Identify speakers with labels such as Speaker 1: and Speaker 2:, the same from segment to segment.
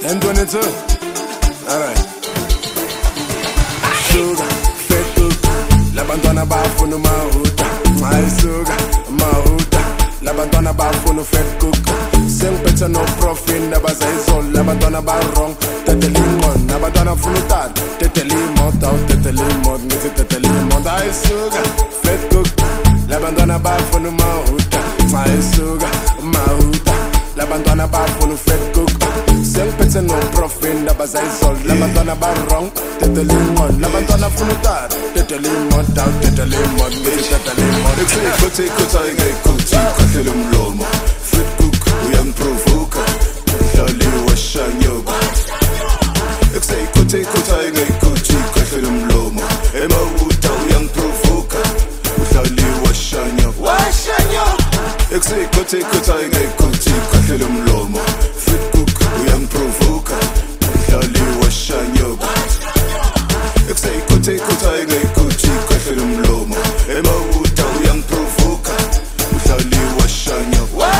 Speaker 1: and 22. Alright. Sugar, fat cook. Labantwana bafuna mahuta. Sugar, mahuta. Labantwana bafuna fat cook. Sengiphethe no profit ndabaza izolo. Labantwana ba wrong. Tetele inqondo. Labantwana funa utata. Tetele imoto, tetele imoto. Ngithi tetele imoto. Sugar, fat cook. Labantwana bafuna mahuta. Sugar, mahuta. Labantwana bafuna fat cook. Sengiphethe no profit ndabaza izolo. Labantwana ba wrong. Tetele inqondo. Labantwana funa utata. Tetele imoto, tetele imoto. Ngithi tetele imoto.
Speaker 2: Ekuthe ikuthayi ngekuthi kahle umlomo. Fat cook uyangiprovoka. Dlali washanyoka. Ekuthe ikuthayi ngekuthi kahle umlomo. Emawuta uyangiprovoka. Dlali washanyoka. Ekuthe ikuthayi ngekuthi kahle umlomo. Fat cook uyangiprovoka. Dlali washanyoka. Ekuthe ikuthayi ngekuthi kahle umlomo. Emawuta uyangiprovoka. Dlali washanyoka.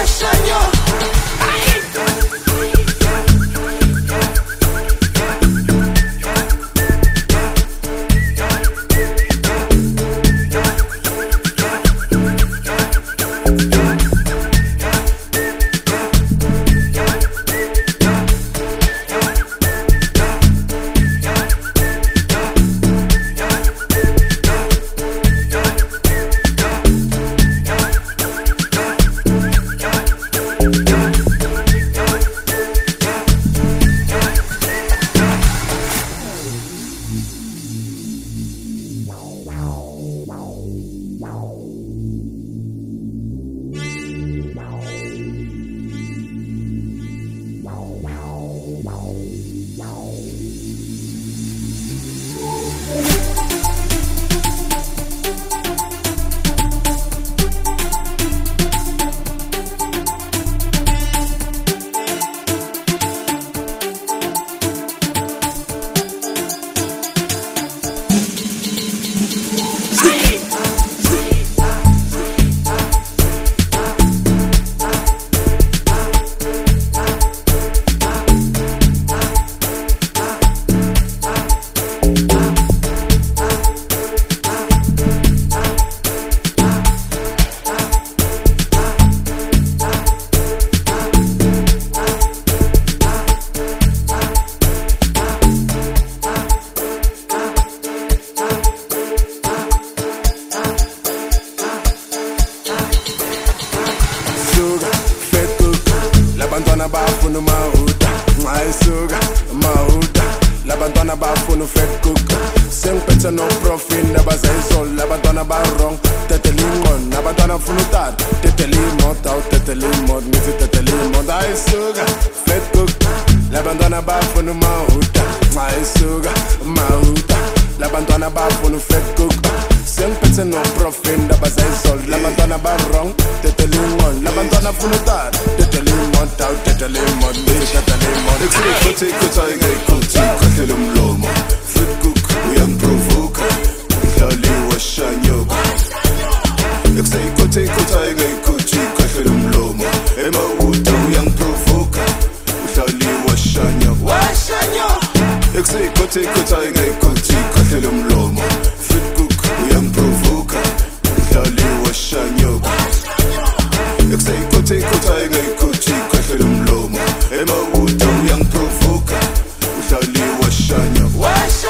Speaker 1: Labantwana bafuna mahuta. Sugar, mahuta. Labantwana bafuna fat cook. Sengiphethe no profit ndabaza izolo. Labantwana ba wrong. Tetele inqondo. Labantwana funa utata. Tetele imoto, tetele imoto. Ngithi tetele imoto. Sugar, fat cook. Labantwana bafuna mahuta. Sugar, mahuta. Labantwana bafuna fat cook. Sengiphethe no profit ndabaza izolo. Labantwana ba wrong. Tetele inqondo. Labantwana funa utata. Tetele imoto, tetele imoto. Ngithi tetele imoto.
Speaker 2: Ekuthe ikuthayi ngekuthi kahle umlomo. Fat cook uyangiprovoka. Dlali washanyoka. Ekuthe ikuthayi ngekuthi kahle umlomo. Emawuta uyangiprovoka. Dlali washanyoka. Ekuthe ikuthayi ngekuthi kahle umlomo. Fat cook uyangiprovoka. Dlali washanyoka. Ekuthe ikuthayi ngekuthi